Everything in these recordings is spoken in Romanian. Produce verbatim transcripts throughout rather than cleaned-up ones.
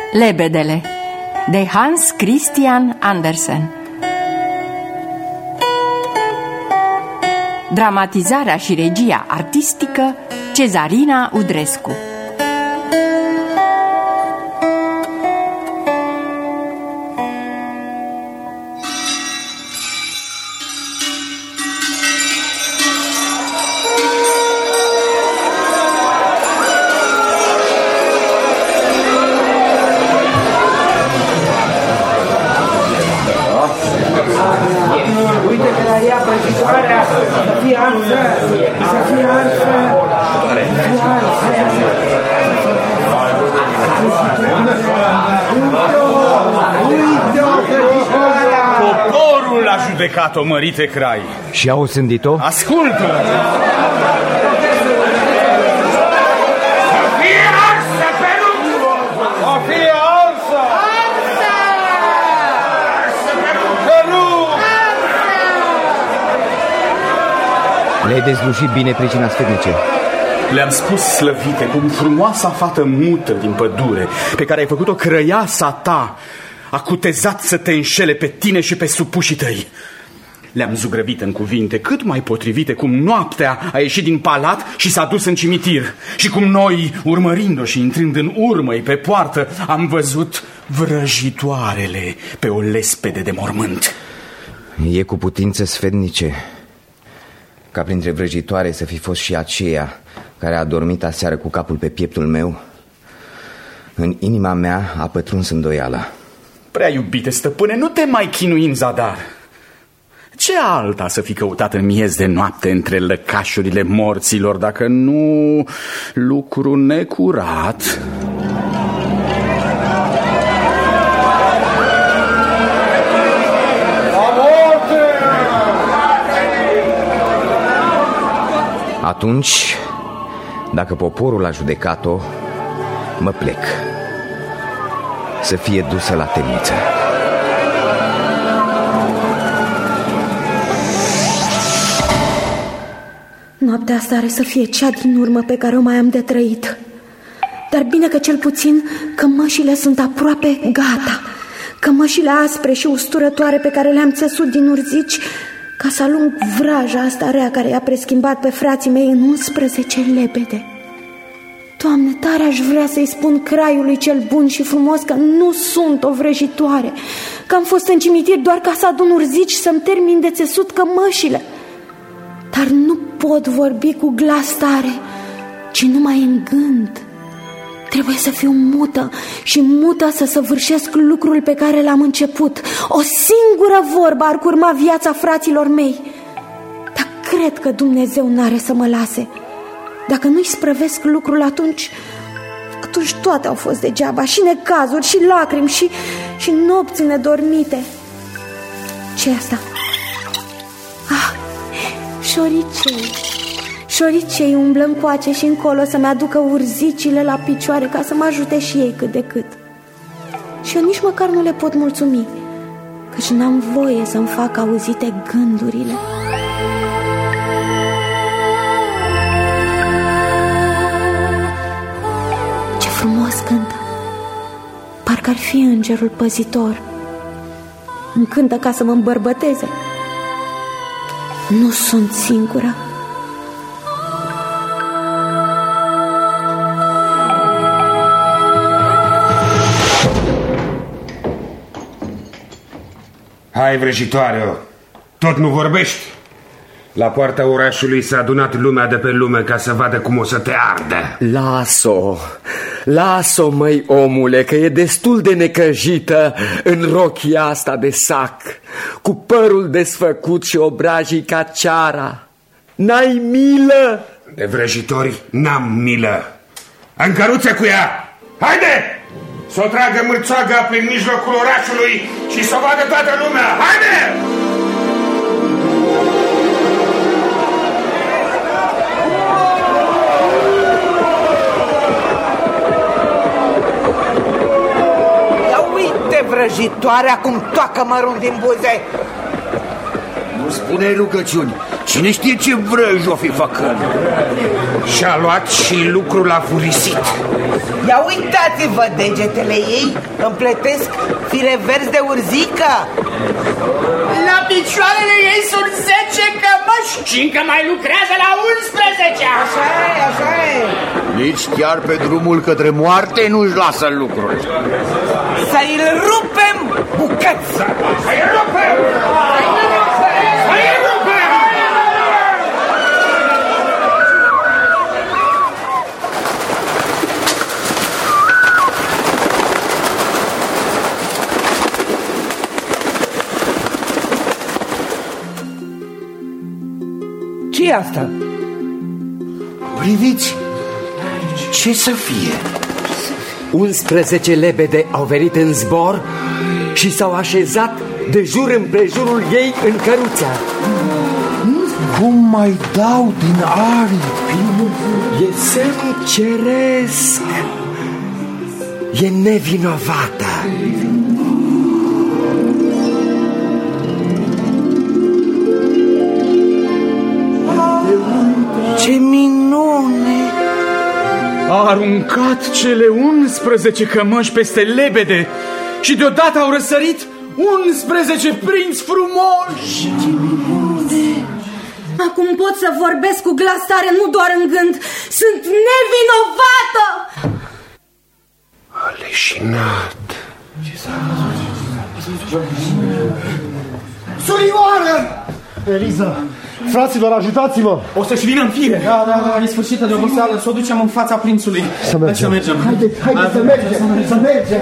Lebedele de Hans Christian Andersen. Dramatizarea și regia artistică Cezarina Udrescu. Poporul a judecat-o, mărite Crai. Și au osândit-o? Ascultă! Să fie arsă pe rug! Să fie arsă! Arsă! Arsă pe rug! Pe rug! Le-ai dezlușit bine pricina sfetnice. Le-am spus, slăvite, cum frumoasa fată mută din pădure, pe care ai făcut-o crăiasa ta, a cutezat să te înșele pe tine și pe supușii tăi. Le-am zugrăvit în cuvinte cât mai potrivite, cum noaptea a ieșit din palat și s-a dus în cimitir, și cum noi, urmărind-o și intrând în urmă-i pe poartă, am văzut vrăjitoarele pe o lespede de mormânt. E cu putință, sfetnice, ca printre vrăjitoare să fi fost și aceea care a dormit aseară cu capul pe pieptul meu? În inima mea a pătruns îndoiala. Prea iubite stăpâne, nu te mai chinui în zadar. Ce alta să fi căutat în miez de noapte între lăcașurile morților, dacă nu lucru necurat? Atunci, dacă poporul a judecat-o, mă plec. Să fie dusă la temniță. Noaptea asta are să fie cea din urmă pe care o mai am de trăit. Dar bine că cel puțin cămășile sunt aproape gata. Cămășile aspre și usturătoare pe care le-am țesut din urzici, ca să alung vraja asta rea care i-a preschimbat pe frații mei în unsprezece lebede. Doamne, tare aș vrea să-i spun Craiului cel bun și frumos că nu sunt o vrăjitoare, că am fost în cimitir doar ca să adun urzici să-mi termin de țesut cămășile. Dar nu pot vorbi cu glas tare, ci numai în gând. Trebuie să fiu mută și mută să săvârșesc lucrul pe care l-am început. O singură vorbă ar curma viața fraților mei. Dar cred că Dumnezeu n-are să mă lase. Dacă nu-i sprăvesc lucrul, atunci Atunci toate au fost degeaba. Și necazuri, și lacrimi, și, și nopți nedormite. Ce-i asta? Ah, șoricei. Șoricei umblă încoace și încolo să-mi aducă urzicile la picioare, ca să mă ajute și ei cât de cât. Și eu nici măcar nu le pot mulțumi, căci n-am voie să-mi fac auzite gândurile. Ce frumos cântă! Parcă ar fi îngerul păzitor. Îmi cântă ca să mă îmbărbăteze. Nu sunt singură. Hai, vrăjitoare, tot nu vorbești? La poarta orașului s-a adunat lumea de pe lume ca să vadă cum o să te ardă. Las-o, las-o, măi, omule, că e destul de necăjită în rochia asta de sac, cu părul desfăcut și obrajii ca ceara. N-ai milă? De vrăjitori n-am milă. În căruță cu ea! Haide! Să o tragă mârțoaga prin mijlocul orașului și să o vadă toată lumea! Haide! Ia uite vrăjitoarea cum toacă mărunt din buze! Nu spune rugăciuni, Cine știe ce vrăj o fi făcând. Și-a luat și lucrul la furisit. Ia uitați-vă, degetele ei împletesc fire verzi de urzică. La picioarele ei sunt zece cămăși și încă mai lucrează la unsprezece. Așa e, așa e. Nici chiar pe drumul către moarte nu-și lasă lucrul. Să-i rupem bucăți. Să-i rupem! Să-i rupem! Să-i rupem! Ce-i asta? Priviți, ce să fie? Unsprezece lebede au venit în zbor și s-au așezat de jur împrejurul ei în căruța. Cum mai dau din aripi? E semn ceresc. E nevinovată. Ce minune! A aruncat cele unsprezece cămăși peste lebede și deodată au răsărit unsprezece prinți frumoși. Acum pot să vorbesc cu glas tare, nu doar în gând. Sunt nevinovată! Aleșinat. Surioară! Eliza, fraților, ajutați-mă! O să-și vină în fire. Da, da, da, e sfârșită de oboseală, să o ducem în fața prințului. Să mergem. Să mergem. Haideți, haideți să mergem, să mergem.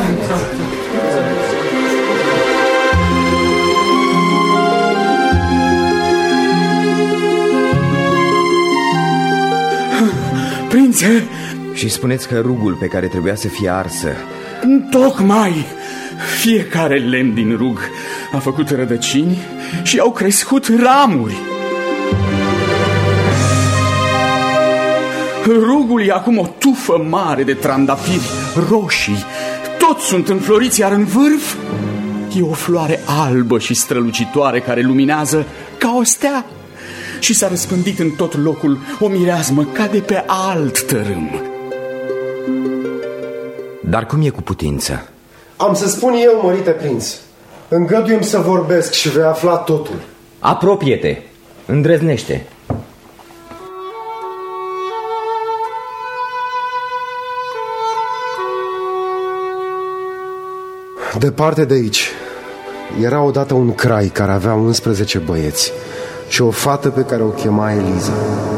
Prințe! Și spuneți că rugul pe care trebuia să fie arsă... Tocmai! Fiecare lemn din rug a făcut rădăcini și au crescut ramuri. Rugul e acum o tufă mare de trandafiri roșii. Toți sunt înfloriți, iar în vârf e o floare albă și strălucitoare care luminează ca o stea. Și s-a răspândit în tot locul o mireasmă ca de pe alt tărâm. Dar cum e cu putință? Am să spun eu, mărite prinț. Îngăduiem să vorbesc și vei afla totul. Apropie-te, îndrăznește. Departe de aici era odată un crai care avea unsprezece băieți și o fată pe care o chema Eliza.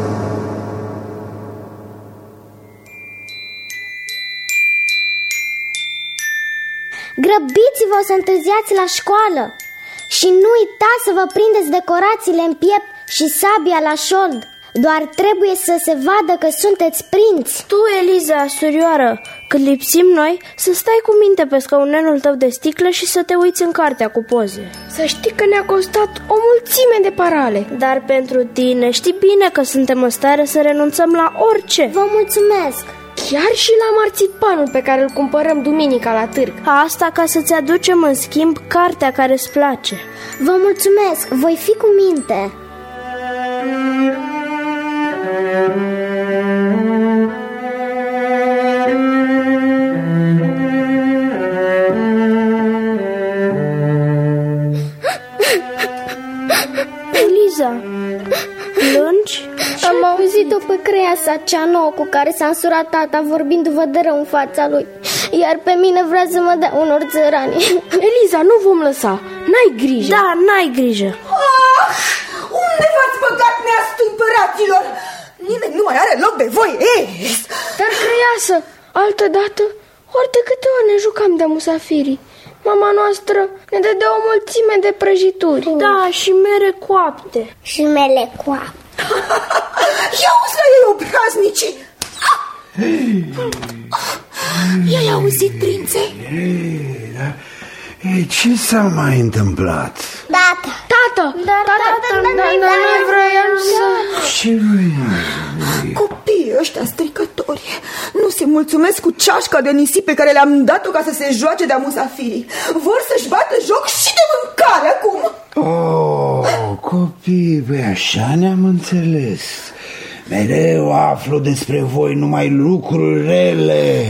Grăbiți-vă să întârziați la școală și nu uitați să vă prindeți decorațiile în piept și sabia la șold. Doar trebuie să se vadă că sunteți prinți. Tu, Eliza, surioară, când lipsim noi, să stai cu minte pe scaunelul tău de sticlă și să te uiți în cartea cu poze. Să știi că ne-a costat o mulțime de parale. Dar pentru tine știi bine că suntem în stare să renunțăm la orice. Vă mulțumesc. Chiar și la marțipanul pe care îl cumpărăm duminica la târg. Asta ca să-ți aducem în schimb cartea care îți place. Vă mulțumesc, voi fi cu minte. Eliza, plângi? Am auzit-o pe creasa cea nouă cu care s-a însurat tata vorbindu-vă de rău în fața lui. Iar pe mine vrea să mă dea unor țărani. Eliza, nu vom lăsa. N-ai grijă. Da, n-ai grijă. Ah, unde v-ați băgat neastâmpăraților? Nimeni nu mai are loc de voi. Ei. Dar creasă, altădată, ori de câte ori ne jucam de musafirii, mama noastră ne dădea o mulțime de prăjituri. Da, și mere coapte. Și mele coapte. Ia uzi la ei, obraznicii! I-ai auzit, prințe? Ei, da. Ei, ce s-a mai întâmplat? Tata! Tată! Tată, noi vroiam să... Ce vrei? Copiii ăștia stricători nu se mulțumesc cu ceașca de nisip pe care le-am dat-o ca să se joace de-a musafirii. Vor să-și bată joc și de mâncare acum. Oh, Oh, copii, băi, așa ne-am înțeles. Mereu aflu despre voi numai lucruri rele.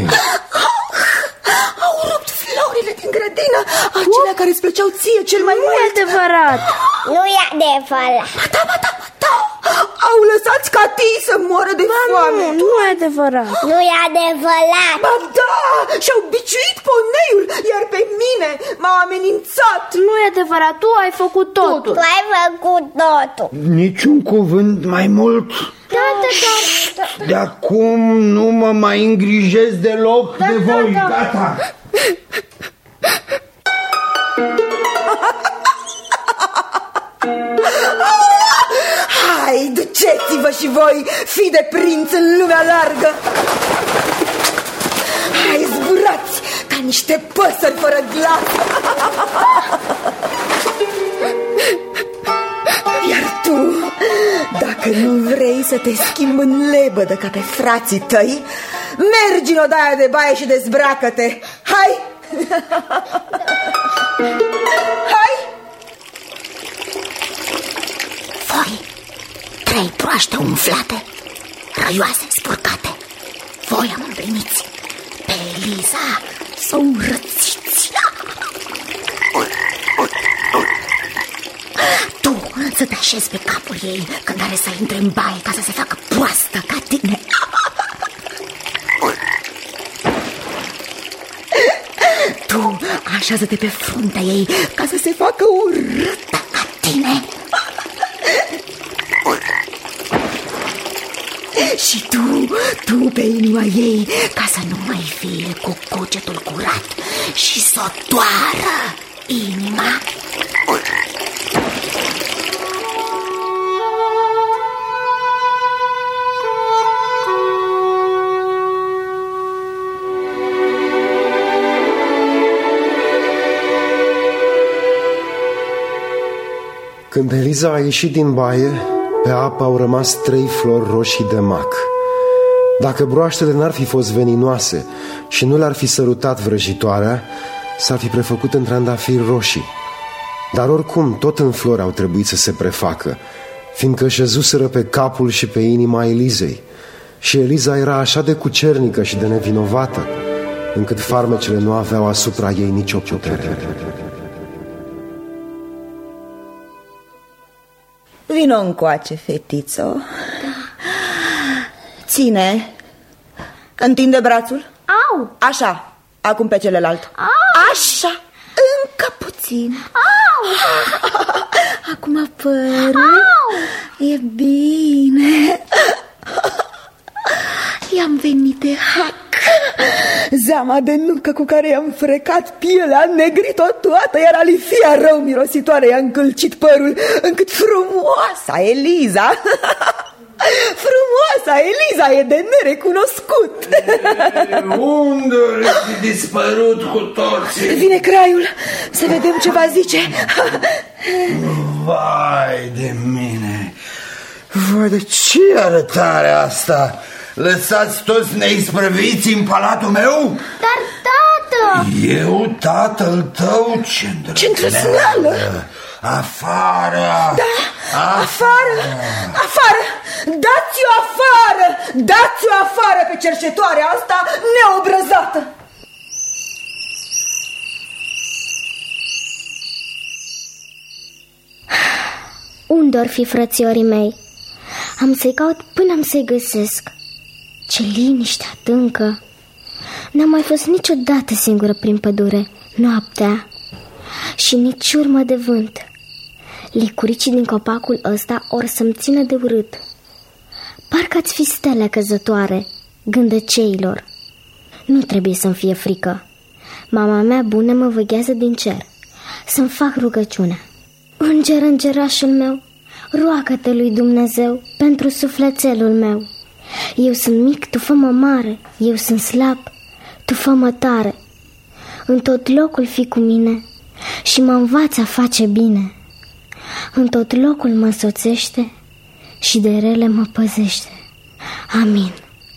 Au rupt florile din grădină, acelea care îți plăceau ție cel mai mult. Nu e adevărat. Nu e adevărat. Ba da, ba da, ba da. Au lăsat catii să moară de ba foame. Nu, nu e adevărat. Nu e adevărat. Ba da, și-au biciuit poneiul, iar pe mine m-au amenințat. Nu e adevărat, tu ai făcut totul. Tu ai făcut totul. Niciun cuvânt mai mult. Da, da, da. De acum nu mă mai îngrijesc deloc da, de da, voi, da. gata. Hai, duceți-vă și voi, fi de prinț în lumea largă. Hai, zburați ca niște păsări fără glas. Iar tu, dacă nu vrei să te schimbi în lebădă ca pe frații tăi, mergi în odaia de baie și dezbracă-te. Hai! Hai! Voi, trei proaște umflate, răioase, spurcate, voi am împliniți, pe Eliza să o urățiți. Tu să te așezi pe capul ei când are să intre în baie ca să se facă proastă ca tine. Tu așează-te pe fruntea ei ca să se facă urâtă ca tine. Și tu, tu pe inima ei, ca să nu mai fie cu cugetul curat și să o toară inima. Când Eliza a ieșit din baie, pe apă au rămas trei flori roșii de mac. Dacă broaștele n-ar fi fost veninoase și nu le-ar fi sărutat vrăjitoarea, s-ar fi prefăcut în trandafiri roșii. Dar oricum, tot în flori au trebuit să se prefacă, fiindcă șezuseră pe capul și pe inima Elizei. Și Eliza era așa de cucernică și de nevinovată, încât farmecele nu aveau asupra ei nicio putere. Vino încoace, fetițo. Ține. Întinde brațul. Au! Așa, acum pe celălalt. Au! Așa, încă puțin. Au! Acum părul. Au! E bine. I-am venit de hac. Zeama de nucă cu care i-am frecat pielea, a negrit-o toată, iar alifia rău mirositoare i-a încălcit părul, încât frumoasa Eliza, frumoasa Eliza e de nerecunoscut. E, unde ori dispărut cu toții? Vine craiul, să vedem ce va zice. Vai de mine! Vai, de ce arătare asta? Lăsați toți neisprăviți în palatul meu? Dar, tată! Eu, tatăl tău, ce îndrăzneală! Ce îndrăzneală! Afară! Da, afară! Afară! Dați-o afară! Dați-o afară pe cercetoarea asta neobrăzată! Unde-or fi frățiorii mei? Am să-i caut până am să-i găsesc. Ce liniște adâncă! N-am mai fost niciodată singură prin pădure, noaptea, și nici urmă de vânt. Licuricii din copacul ăsta or să-mi țină de urât. Parcă ați fi stele căzătoare, gândăceilor. Nu trebuie să-mi fie frică. Mama mea bună mă veghează din cer să-mi fac rugăciunea. Înger, îngerașul meu, roagă-te lui Dumnezeu pentru sufletelul meu. Eu sunt mic, tu fă-mă mare, eu sunt slab, tu fă-mă tare. În tot locul fii cu mine și mă învață a face bine. În tot locul mă însoțește și de rele mă păzește. Amin.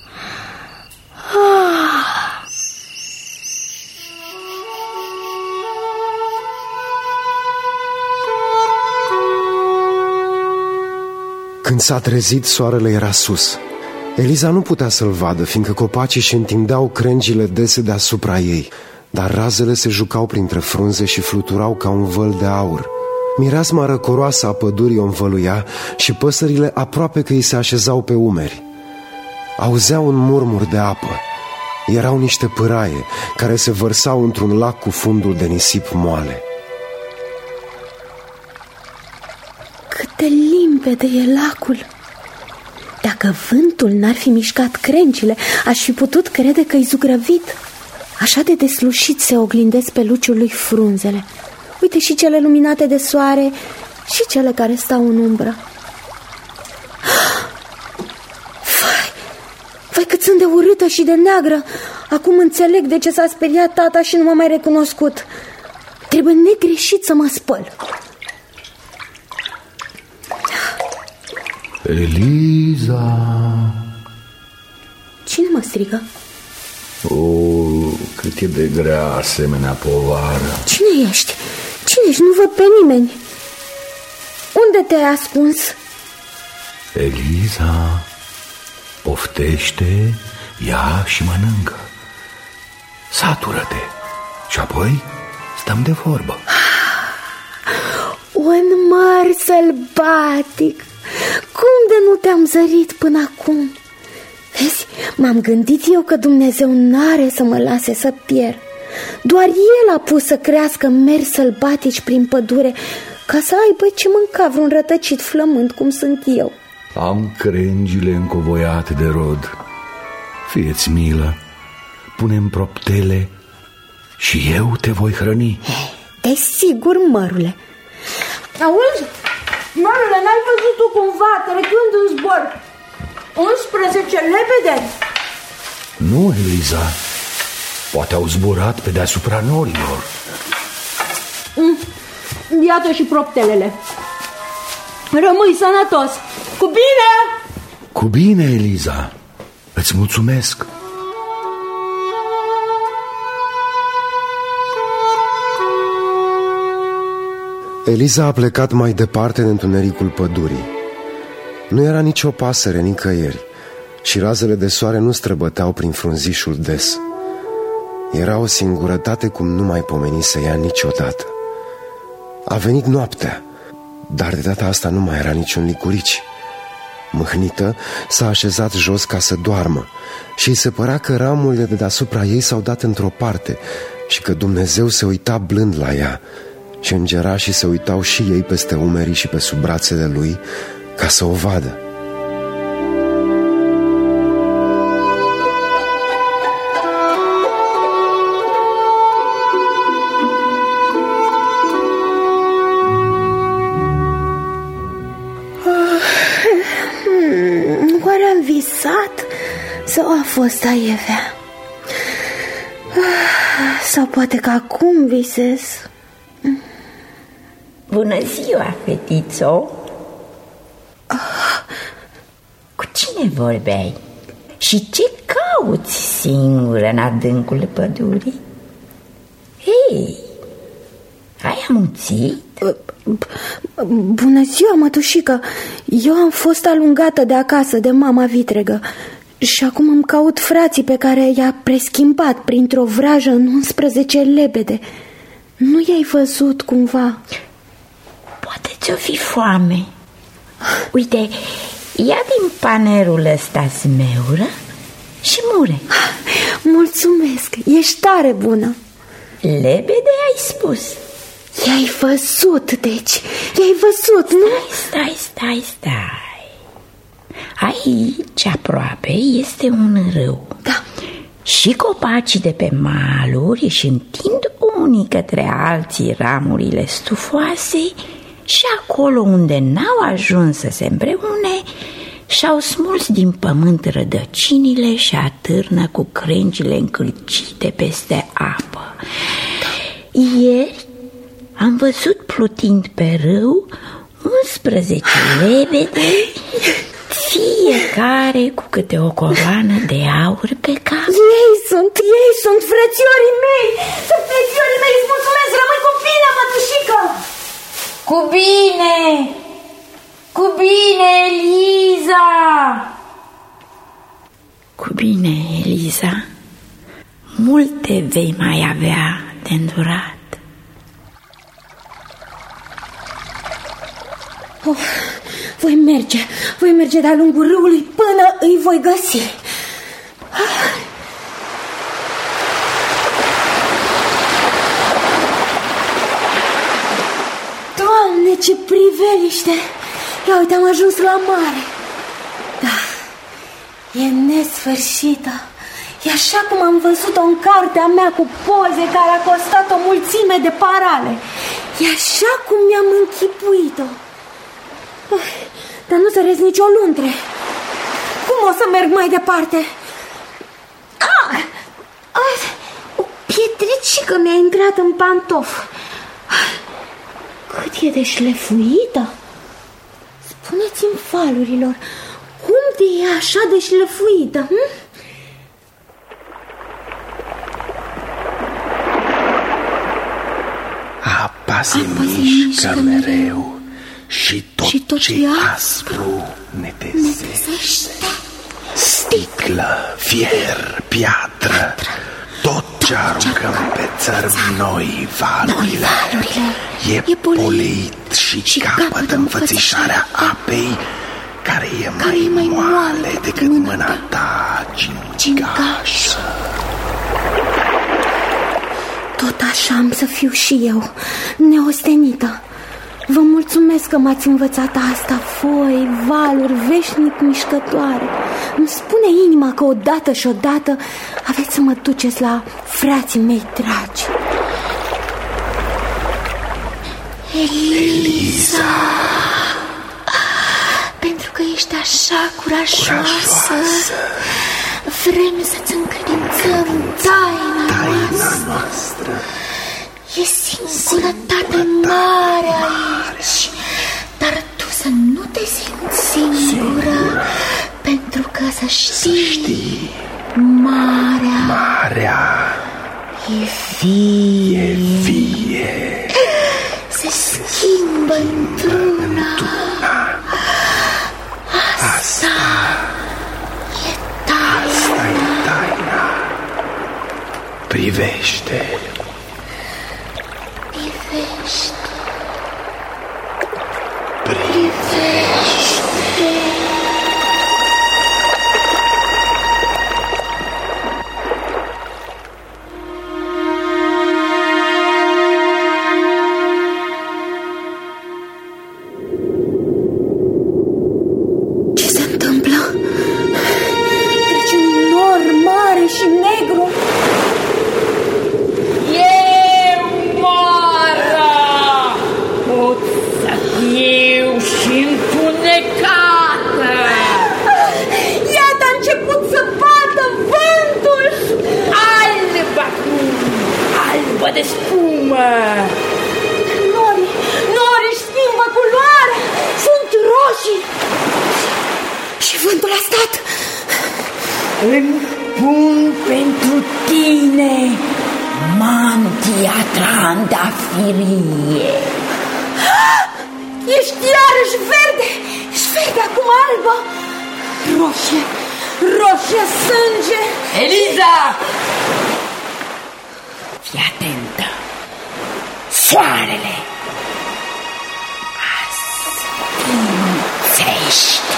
Ah. Când s-a trezit, soarele era sus. Eliza nu putea să-l vadă, fiindcă copacii își întindeau crengile dese deasupra ei, dar razele se jucau printre frunze și fluturau ca un văl de aur. Mireasma răcoroasă a pădurii o învăluia și păsările aproape că îi se așezau pe umeri. Auzeau un murmur de apă. Erau niște pâraie care se vărsau într-un lac cu fundul de nisip moale. Cât de limpede e lacul! Dacă vântul n-ar fi mișcat crengile, aș fi putut crede că-i zugrăvit. Așa de deslușit se oglindesc pe luciul lui frunzele. Uite și cele luminate de soare și cele care stau în umbră. Vai, vai cât sunt de urâtă și de neagră. Acum înțeleg de ce s-a speriat tata și nu m-a mai recunoscut. Trebuie negreșit să mă spăl. Eliza! Cine mă strigă? O, cât e de grea asemenea povară. Cine ești? Cine ești? Nu văd pe nimeni. Unde te-ai ascuns? Eliza, poftește, ia și mănâncă. Satură-te și apoi stăm de vorbă. Un măr sălbatic. Cum de nu te-am zărit până acum? Vezi, m-am gândit eu că Dumnezeu n-are să mă lase să pierd. Doar El a pus să crească meri sălbatici prin pădure, ca să aibă ce mânca vreun rătăcit flământ cum sunt eu. Am crengile încovoiate de rod. Fie-ți milă, pune-mi proptele și eu te voi hrăni. Desigur, mărule. Auzi, mărule, n-ai văzut tu cumva trecând în zbor unsprezece lebede? Nu, Eliza. Poate au zburat pe deasupra norilor. Mm. Iată și proptelele. Rămâi sănătos. Cu bine! Cu bine, Eliza. Îți mulțumesc. Eliza a plecat mai departe în întunericul pădurii. Nu era nicio pasăre nicăieri și razele de soare nu străbăteau prin frunzișul des. Era o singurătate cum nu mai pomenise ea niciodată. A venit noaptea, dar de data asta nu mai era niciun licurici. Mâhnită, s-a așezat jos ca să doarmă și îi se părea că ramurile de deasupra ei s-au dat într-o parte și că Dumnezeu se uita blând la ea și îngerașii se uitau și ei peste umerii și pe sub brațele lui ca să o vadă. Oare am visat sau a fost aievea? Sau poate că acum visez? Bună ziua, fetițo! Cu cine vorbeai? Și ce cauți singură în adâncul pădurii? Hei, ai amuțit? Bună ziua, mătușică! Eu am fost alungată de acasă de mama vitregă și acum îmi caut frații pe care i-a preschimbat printr-o vrajă în unsprezece lebede. Nu i-ai văzut cumva? Poate ți-o fi foame. Uite, ia din panerul ăsta smeură și mure. Mulțumesc, ești tare bună. Lebede ai spus? I-ai văzut, deci, i-ai văzut, nu? Stai, stai, stai. Aici aproape este un râu. Da. Și copacii de pe maluri își întind unii către alții ramurile stufoase și acolo unde n-au ajuns să se împreune și-au smuls din pământ rădăcinile și atârnă cu crengile încălcite peste apă. Ieri am văzut plutind pe râu unsprezece lebede, fiecare cu câte o coroană de aur pe cap. Ei sunt, ei sunt frățiorii mei! Sunt frățiorii mei, îți mulțumesc, rămâi cu bine, mătușică! Cu bine! Cu bine, Eliza! Cu bine, Eliza, multe vei mai avea de îndurat. Oh, voi merge, voi merge de-a lungul râului până îi voi găsi. Doamne, ce priveliște! Ia uite, am ajuns la mare. Da, e nesfârșită. E așa cum am văzut-o în cartea mea cu poze care a costat o mulțime de parale. E așa cum mi-am închipuit-o. Dar nu săresc nicio luntre. Cum o să merg mai departe? Ah! Ah! O pietricică mi-a intrat în pantof. Cât e de șlefuită? Spuneți-mi, falurilor, cum de e așa de șlefuită? Hm? Apa se mișcă mereu și tot, și tot ce aspru ne tezește. Sticlă, fier, piatră, tot ce aruncăm pe țărm noi valurile e poleit și, și capătă înfățișarea apei, care e mai, mai moale decât mâna ta gingașă. Tot așa am să fiu și eu, neostenită. Vă mulțumesc că m-ați învățat asta, foi, valuri, veșnic mișcătoare. Îmi spune inima că odată și odată aveți să mă duceți la frații mei dragi. Eliza, pentru că ești așa curajoasă, curajoasă. Vrem să-ți încredințăm taina, taina noastră. noastră. E singurătate mare aici, dar tu să nu te simți singură, singură. Pentru că să știi, să știi marea, marea e vie, e vie. Se schimbă într-una. Asta, Asta e taina. Asta e taina. Privește. Privește. Privește. Ce se întâmplă? Trece un nor mare și negru. De spumă. Norii, norii își schimbă culoare. Sunt roșii. Și vântul a stat. Îmi pun pentru tine mantia trandafirie. Ești iarăși verde. Ești verde, acum albă. Roșie, roșie sânge. Eliza! Fii atentă! Soarele asfințește!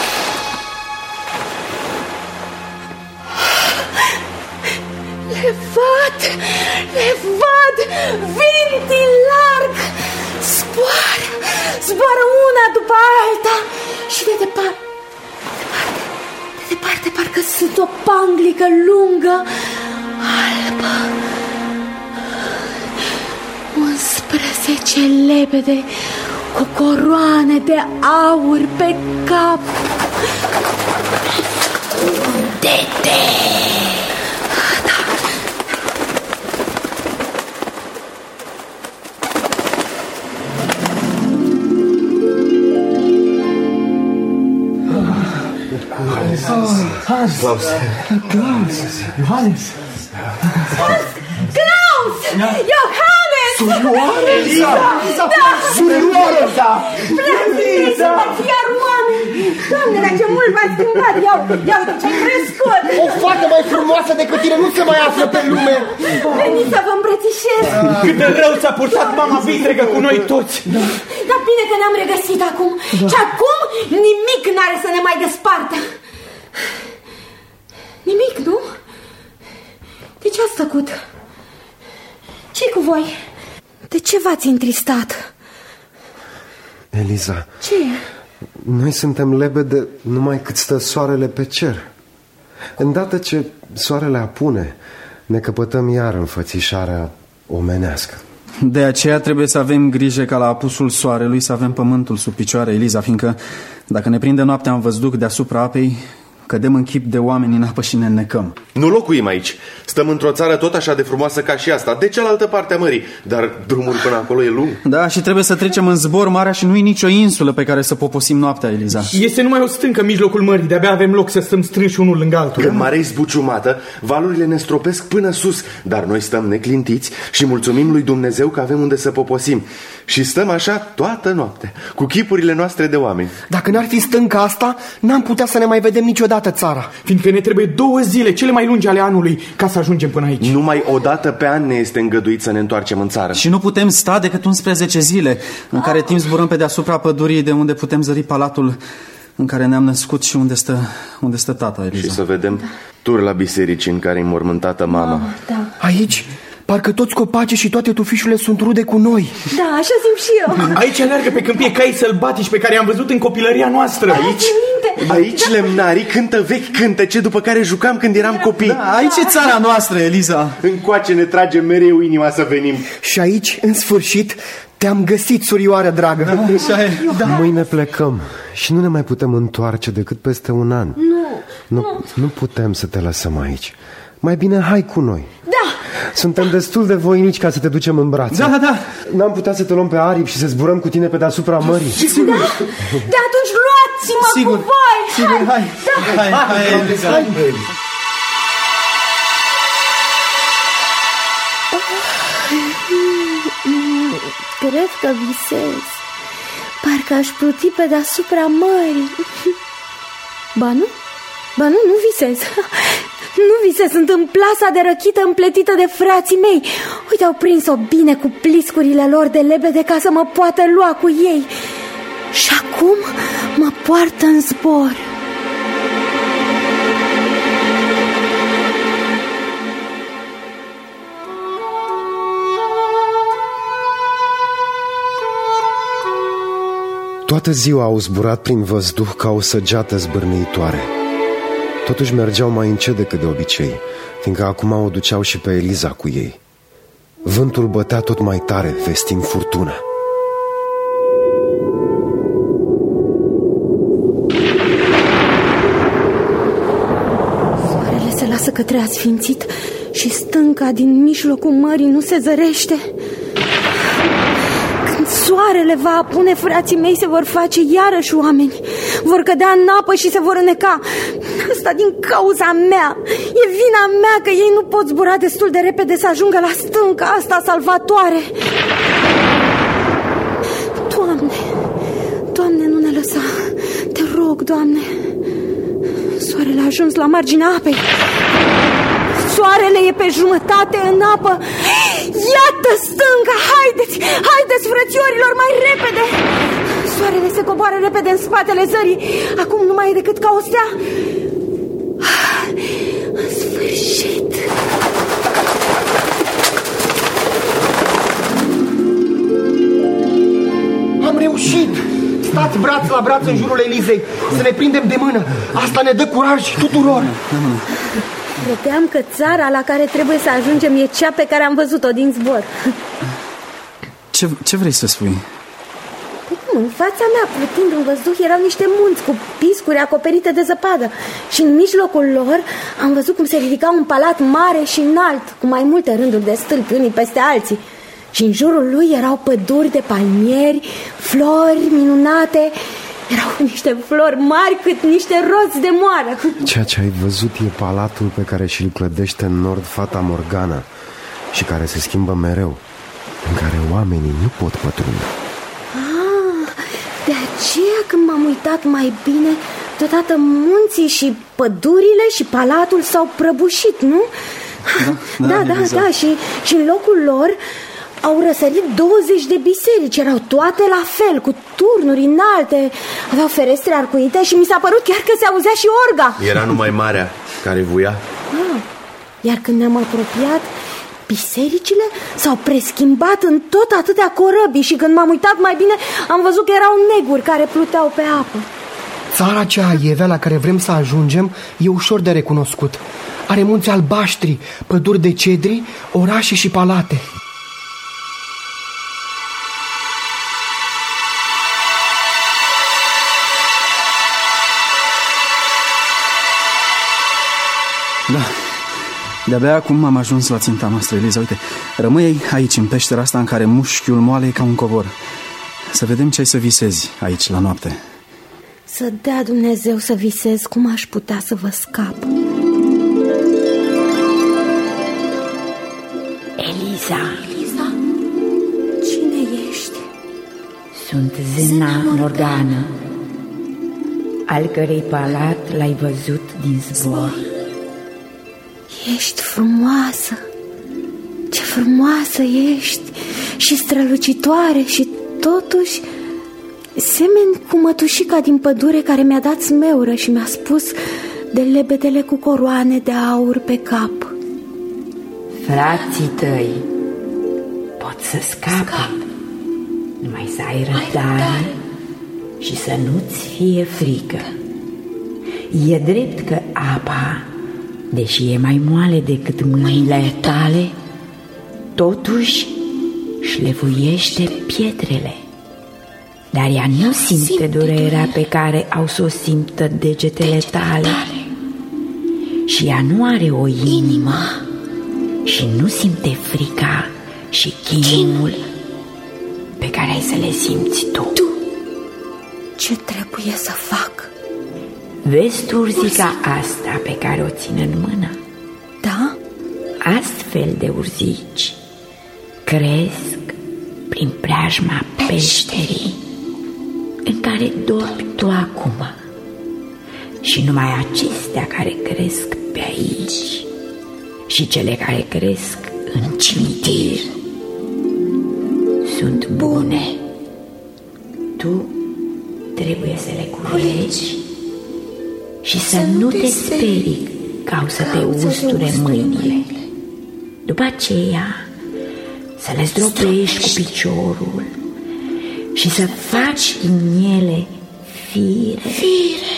Le văd! Le văd! Vin din larg! Zboară! Zboară una după alta! Și de departe, de departe, de departe, parcă sunt o panglică lungă, albă. unsprezece lebede cu coroane de aur pe cap. Unde-te? Da. Hans, Klaus, Klaus, Johannes. Klaus! Johannes! Surioară! Eliza! Surioară! Prea bine să mă fie armoare! Doamne, dar ce mult v-ați schimbat! Ia uite, ia uite ce-ai crescut! O fată mai frumoasă decât tine nu se mai află pe lume! Veniți să vă îmbrățișez! Cât de rău ți-a purtat mama vitregă cu noi toți! Da. Dar bine că ne-am regăsit acum. Da. Și acum nimic n-are să ne mai despartă. Nimic, nu? De ce ați tăcut? Ce-i cu voi? De ce v-ați întristat? Eliza, ce e? Noi suntem lebede numai cât stă soarele pe cer. Îndată ce soarele apune, ne căpătăm iar înfățișarea omenească. De aceea trebuie să avem grijă ca la apusul soarelui să avem pământul sub picioare, Eliza, fiindcă dacă ne prinde noaptea în văzduc deasupra apei, cădem în chip de oameni în apă și ne înnecăm. Nu locuim aici. Stăm într-o țară tot așa de frumoasă ca și asta, de cealaltă parte a mării, dar drumul până acolo e lung. Da, și trebuie să trecem în zbor marea și nu e nicio insulă pe care să poposim noaptea, Eliza. Este numai o stâncă în mijlocul mării, de-abia avem loc să stăm strânși unul lângă altul. Când marea e zbuciumată, valurile ne stropesc până sus, dar noi stăm neclintiți și mulțumim lui Dumnezeu că avem unde să poposim. Și stăm așa toată noaptea, cu chipurile noastre de oameni. Dacă n-ar fi stânca asta, n-am putea să ne mai vedem niciodată țara. Fiindcă ne trebuie două zile, cele mai lungi ale anului, ca să ajungem până aici. Numai o dată pe an ne este îngăduit să ne întoarcem în țară. Și nu putem sta decât unsprezece zile, în care timp zburăm pe deasupra pădurii de unde putem zări palatul în care ne-am născut și unde stă, unde stă tata, Eliza. Și să vedem da. turla bisericii în care e mormântată mama. Da. Aici? Parcă toți copacii și toate tufișurile sunt rude cu noi. Da, așa simt și eu. Aici alergă pe câmpie cai sălbatici pe care i-am văzut în copilăria noastră. Aici, aici da. lemnarii cântă vechi cântece după care jucam când eram copii. Da, aici e țara noastră, Eliza. Încoace ne trage mereu inima să venim. Și aici, în sfârșit, te-am găsit, surioară dragă. Da, așa e. Da. Mâine plecăm și nu ne mai putem întoarce decât peste un an. Nu, nu, nu. Nu putem să te lăsăm aici. Mai bine hai cu noi. Da. Suntem destul de voinici ca să te ducem în brațe. Da, da. N-am putea să te luăm pe aripi și să zburăm cu tine pe deasupra mării. Sigur. Da? De atunci luați-mă Sigur. cu voi. Sigur, hai. Da. Hai, hai, hai, Eliza. Hai. Cred că visez. Parcă aș pluti pe deasupra mării. Ba nu? Ba nu, nu visez. Nu visez, sunt în plasa de răchită împletită de frații mei. Uite, au prins-o bine cu pliscurile lor de lebede ca să mă poată lua cu ei. Și acum mă poartă în zbor. Toată ziua au zburat prin văzduh ca o săgeată zbârnăitoare. Totuși mergeau mai încet decât de obicei, fiindcă acum o duceau și pe Eliza cu ei. Vântul bătea tot mai tare, vestind furtuna. Soarele se lasă către asfințit și stânca din mijlocul mării nu se zărește. Când soarele va apune, frații mei se vor face iarăși oameni. Vor cădea în apă și se vor înneca. Asta din cauza mea. E vina mea că ei nu pot zbura destul de repede să ajungă la stânca asta salvatoare. Doamne, Doamne, nu ne lăsa. Te rog, Doamne. Soarele a ajuns la marginea apei. Soarele e pe jumătate în apă. Iată stânca, haideți, haideți, frățiorilor, mai repede. Soarele se coboară repede în spatele zării. Acum nu mai e decât ca o stea. În sfârșit. Am reușit. Stați braț la braț în jurul Elizei, să ne prindem de mână. Asta ne dă curaj tuturor. Credeam că țara la care trebuie să ajungem e cea pe care am văzut-o din zbor. Ce, ce vrei să spui? În fața mea, plutind în văzduh, erau niște munți cu piscuri acoperite de zăpadă. Și în mijlocul lor am văzut cum se ridica un palat mare și înalt, cu mai multe rânduri de stâlpi unii peste alții. Și în jurul lui erau păduri de palmieri, flori minunate. Erau niște flori mari cât niște roți de moară. Ceea ce ai văzut e palatul pe care și-l clădește în nord fata Morgana și care se schimbă mereu, în care oamenii nu pot pătrunde. Ah, De aceea când m-am uitat mai bine, deodată munții și pădurile și palatul s-au prăbușit, nu? Da, da, da, da, da. Și, și în locul lor au răsărit douăzeci de biserici. Erau toate la fel, cu turnuri înalte, aveau ferestre arcuite și mi s-a părut chiar că se auzea și orga. Era numai marea care vuia. Ah, iar când ne-am apropiat, bisericile s-au preschimbat în tot atâtea corăbii. Și când m-am uitat mai bine, am văzut că erau neguri care pluteau pe apă. Țara cea aievea la care vrem să ajungem e ușor de recunoscut. Are munți albaștri, păduri de cedri, orașe și palate. Da, de-abia acum am ajuns la ținta noastră, Eliza. Uite, rămâi aici, în peștera asta în care mușchiul moale e ca un covor. Să vedem ce ai să visezi aici la noapte. Să dea Dumnezeu să visez cum aș putea să vă scap. Eliza. Eliza? Cine ești? Sunt Zâna Morgană, al cărei palat l-ai văzut din zbor. Ești frumoasă. Ce frumoasă ești. Și strălucitoare. Și totuși semeni cu mătușica din pădure care mi-a dat smeură și mi-a spus de lebedele cu coroane de aur pe cap. Frații tăi pot să scape, numai să ai răbdare și să nu-ți fie frică. E drept că apa, deși e mai moale decât mâinile tale, totuși șlefuiește pietrele. Dar ea nu simte durerea pe care au să o simtă degetele tale. Și ea nu are o inimă și nu simte frica și chinul pe care ai să le simți tu. Tu? Ce trebuie să fac? Vezi urzica asta pe care o țin în mână? Da? Astfel de urzici cresc prin preajma peșterii în care dormi tu acum. Și numai acestea care cresc pe aici și cele care cresc în cimitir sunt bune. Tu trebuie să le culegi și să nu te sperii că au să te usture mâinile. După aceea să le zdrobești cu piciorul și să faci din ele fire. Fire.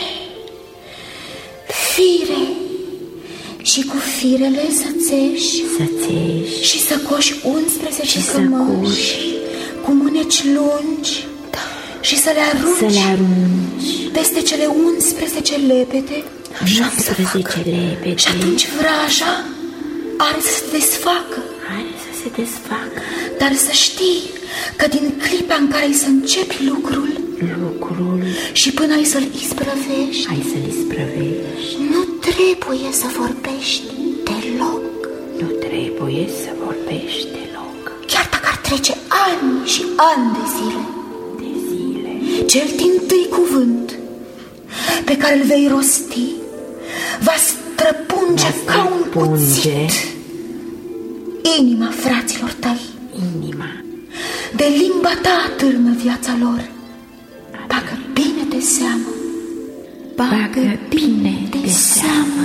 Fire. Și cu firele să țești, să țești și să coși unsprezece cămăși cu mâneci lungi, da. Și să le arunci, să le arunci peste cele unsprezece lepede. Așa unsprezece lepede. Și atunci vraja are să se desfacă. Are să se desfacă. Dar să știi că din clipa în care ai să începi lucrul, lucrul și până ai să-l isprăvești, ai să-l isprăvești, nu trebuie să vorbești deloc. Nu trebuie să vorbești deloc. Chiar dacă ar trece ani și ani de zile. De zile. Cel dintâi cuvânt pe care îl vei rosti va străpunge va ca un cuțit inima fraților tăi. Inima. De limba ta atârnă viața lor. Bagă bine de seamă. Bagă bine de seamă.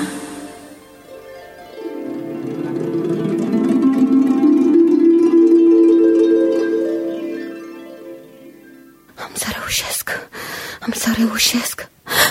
Am să reușesc. Am să reușesc.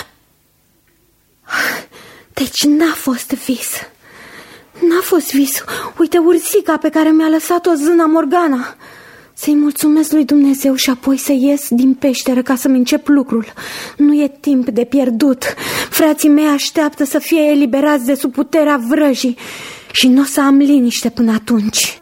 Deci n-a fost vis. N-a fost vis. Uite urzica pe care mi-a lăsat-o Zâna Morgana. Să-i mulțumesc lui Dumnezeu și apoi să ies din peșteră ca să-mi încep lucrul. Nu e timp de pierdut. Frații mei așteaptă să fie eliberați de sub puterea vrăjii și nu o să am liniște până atunci.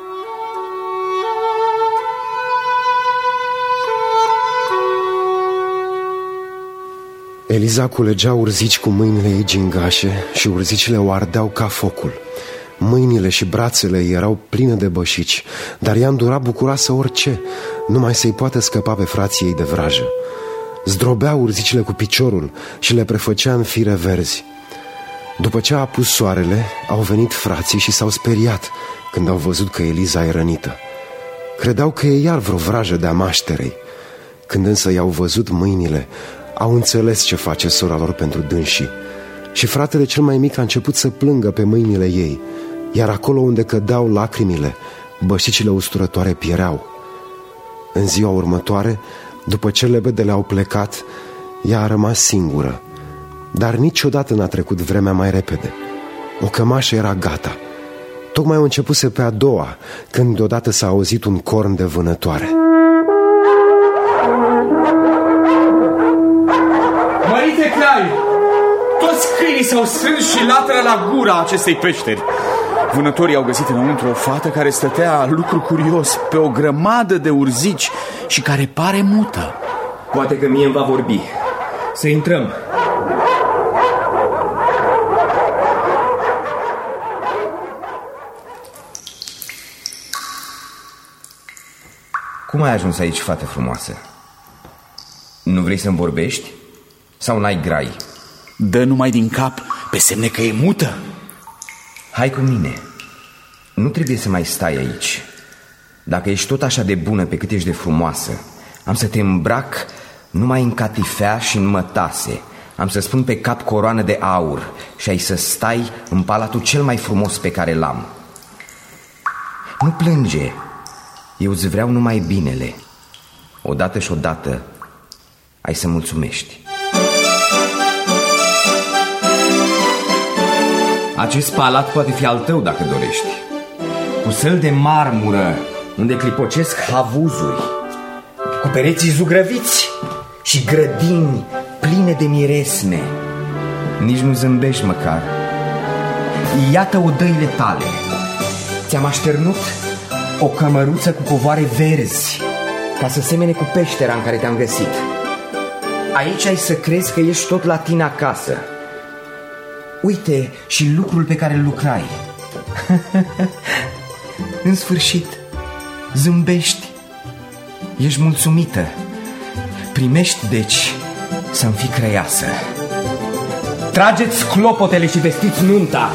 Eliza culegea urzici cu mâinile ei gingașe și urzicile o ardeau ca focul. Mâinile și brațele ei erau pline de bășici, dar ea îndura bucuroasă orice, numai să-i poată scăpa pe frații ei de vrajă. zdrobea urzicile cu piciorul și le prefăcea în fire verzi. După ce a apus soarele, au venit frații și s-au speriat când au văzut că Eliza e rănită. Credeau că e iar vreo vrajă de-a mașterei. Când însă i-au văzut mâinile, au înțeles ce face sora lor pentru dânsii. Și fratele cel mai mic a început să plângă pe mâinile ei, iar acolo unde cădeau lacrimile, bășicile usturătoare piereau. În ziua următoare, după ce lebedele au plecat, ea a rămas singură. Dar niciodată n-a trecut vremea mai repede. O cămașă era gata. Tocmai o începuse pe a doua, când deodată s-a auzit un corn de vânătoare. Mărite Crai! Toți câinii s-au strâns și latră la gura acestei peșteri. Vânătorii au găsit înăuntru o fată care stătea, lucru curios, pe o grămadă de urzici și care pare mută. Poate că mie îmi va vorbi. Să intrăm. Cum ai ajuns aici, fată frumoasă? Nu vrei să-mi vorbești? Sau n-ai grai? Dă numai din cap, pe semne că e mută. Hai cu mine. Nu trebuie să mai stai aici. Dacă ești tot așa de bună pe cât ești de frumoasă, am să te îmbrac numai în catifea și în mătase. Am să spun pe cap coroană de aur și ai să stai în palatul cel mai frumos pe care l-am. Nu plânge. Eu îți vreau numai binele. Odată și odată ai să mulțumești. Acest palat poate fi al tău dacă dorești. Cu săl de marmură unde clipocesc havuzuri, cu pereții zugrăviți și grădini pline de miresme. Nici nu zâmbești măcar. Iată odăile tale. Ți-am așternut o cămăruță cu covoare verzi, ca să semene cu peștera în care te-am găsit. Aici ai să crezi că ești tot la tine acasă. Uite și lucrul pe care îl lucrai. În sfârșit, zâmbești. Ești mulțumită. Primești, deci, să-mi fii crăiasă. Trageți clopotele și vestiți nunta.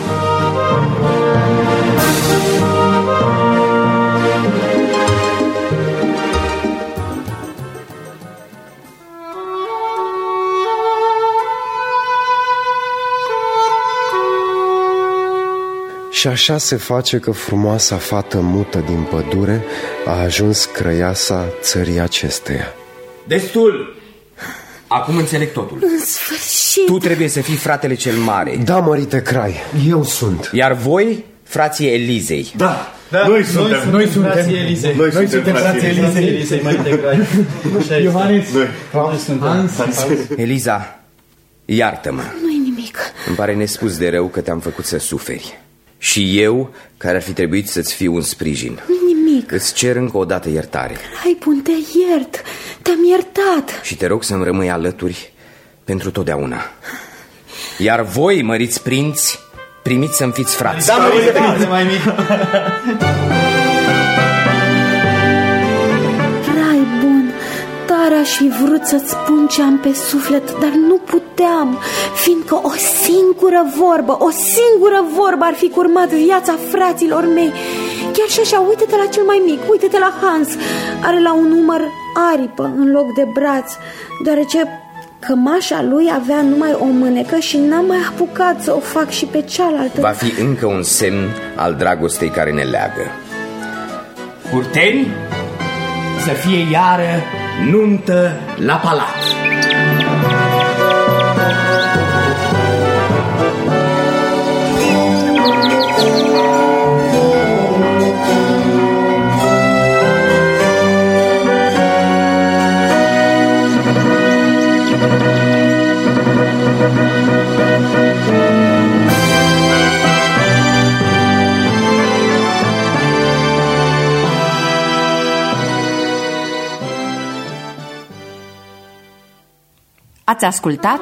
Și așa se face că frumoasa fată mută din pădure a ajuns crăiasa țării acesteia. Destul! Acum înțeleg totul. În sfârșit! Tu trebuie să fii fratele cel mare. Da, mărite Crai, eu sunt. Iar voi, frații Elizei. Da, da. Noi suntem. Noi suntem frații Elizei. Noi, noi suntem frații Elizei. Elizei, mărite Crai. Iohannes. Noi. Noi suntem. Hans. Eliza, iartă-mă. Nu-i nimic. Îmi pare nespus de rău că te-am făcut să suferi. Și eu, care ar fi trebuit să-ți fiu un sprijin. Nu-i nimic. Îți cer încă o dată iertare. Hai, bun, te iert. Te-am iertat. Și te rog să-mi rămâi alături pentru totdeauna. Iar voi, măriți prinți, primiți să-mi fiți frați. Da, măriți prinți, mai mic. Rai bun, tare aș fi vrut să-ți spun ce am pe suflet, dar nu puteam, fiindcă o singură vorbă, o singură vorbă ar fi curmat viața fraților mei. Chiar și așa, uite-te la cel mai mic, uite-te la Hans. Are la un umăr aripă în loc de braț, deoarece cămașa lui avea numai o mânecă și n-am mai apucat să o fac și pe cealaltă. Va fi încă un semn al dragostei care ne leagă. Curteni, să fie iară nuntă la palat. Ați ascultat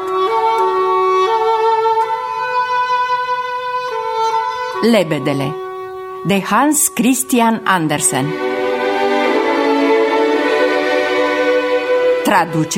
Lebedele de Hans Christian Andersen. Traducere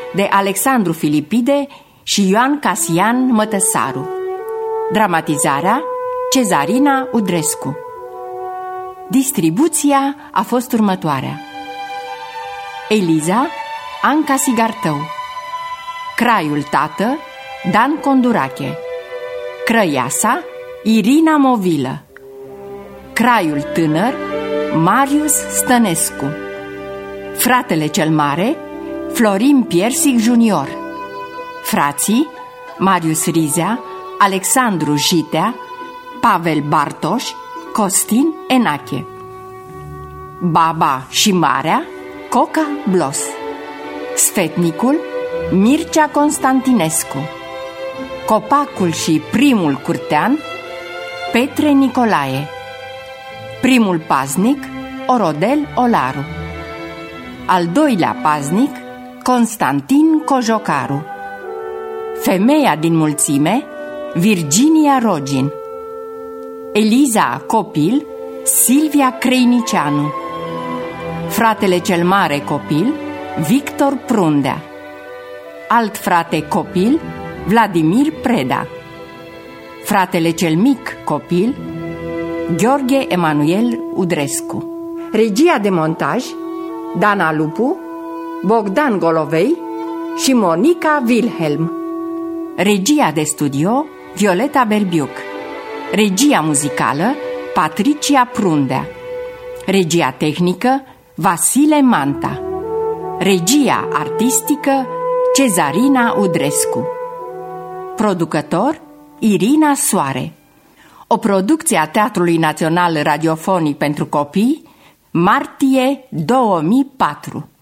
de Alexandru Filipide și Ioan Casian Mătăsaru. Dramatizarea Cezarina Udrescu. Distribuția a fost următoarea: Eliza Anca Sigartău, Craiul tată Dan Condurache, Crăiasa Irina Movilă, Craiul tânăr Marius Stănescu, Fratele cel mare Florin Piersic junior, Frații Marius Rizea, Alexandru Jitea, Pavel Bartoș, Costin Enache, Baba și Marea Coca Blos, Sfetnicul Mircea Constantinescu, Copacul și primul curtean Petre Nicolae, primul paznic Orodel Olaru, al doilea paznic Constantin Cojocaru, femeia din mulțime Virginia Rogin, Eliza copil Silvia Creinicianu, fratele cel mare copil Victor Prundea, alt frate copil Vladimir Preda, fratele cel mic copil Gheorghe Emanuel Udrescu. Regia de montaj Dana Lupu, Bogdan Golovei și Monica Wilhelm. Regia de studio Violeta Berbiuc. Regia muzicală Patricia Prundea. Regia tehnică Vasile Manta. Regia artistică Cezarina Udrescu. Producător Irina Soare. O producție a Teatrului Național Radiofonic pentru Copii, martie două mii patru.